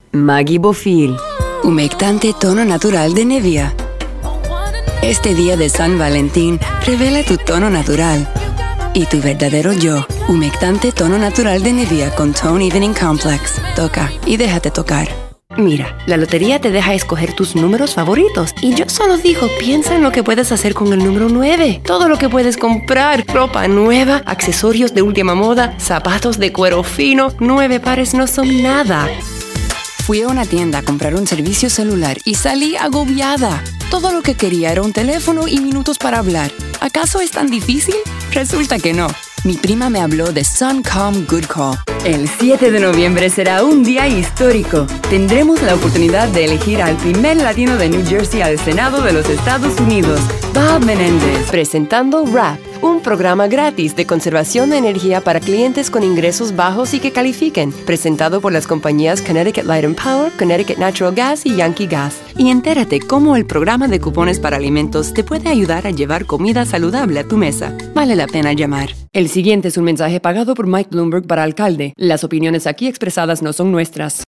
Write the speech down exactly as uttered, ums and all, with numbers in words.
Maggi Bofil. Humectante tono natural de Nivea. Este día de San Valentín, revela tu tono natural y tu verdadero yo. Humectante tono natural de Nivea con Tone Evening Complex. Toca y déjate tocar. Mira, la lotería te deja escoger tus números favoritos y yo solo digo, piensa en lo que puedes hacer con el número nueve. Todo lo que puedes comprar, ropa nueva, accesorios de última moda, zapatos de cuero fino, nueve pares no son nada. Fui a una tienda a comprar un servicio celular y salí agobiada. Todo lo que quería era un teléfono y minutos para hablar. ¿Acaso es tan difícil? Resulta que no. Mi prima me habló de Suncom Good Call. El siete de noviembre será un día histórico. Tendremos la oportunidad de elegir al primer latino de New Jersey al Senado de los Estados Unidos, Bob Menéndez, presentando R A P, un programa gratis de conservación de energía para clientes con ingresos bajos y que califiquen, presentado por las compañías Connecticut Light and Power, Connecticut Natural Gas y Yankee Gas. Y entérate cómo el programa de cupones para alimentos te puede ayudar a llevar comida saludable a tu mesa. Vale la pena llamar. El siguiente es un mensaje pagado por Mike Bloomberg para alcalde. Las opiniones aquí expresadas no son nuestras.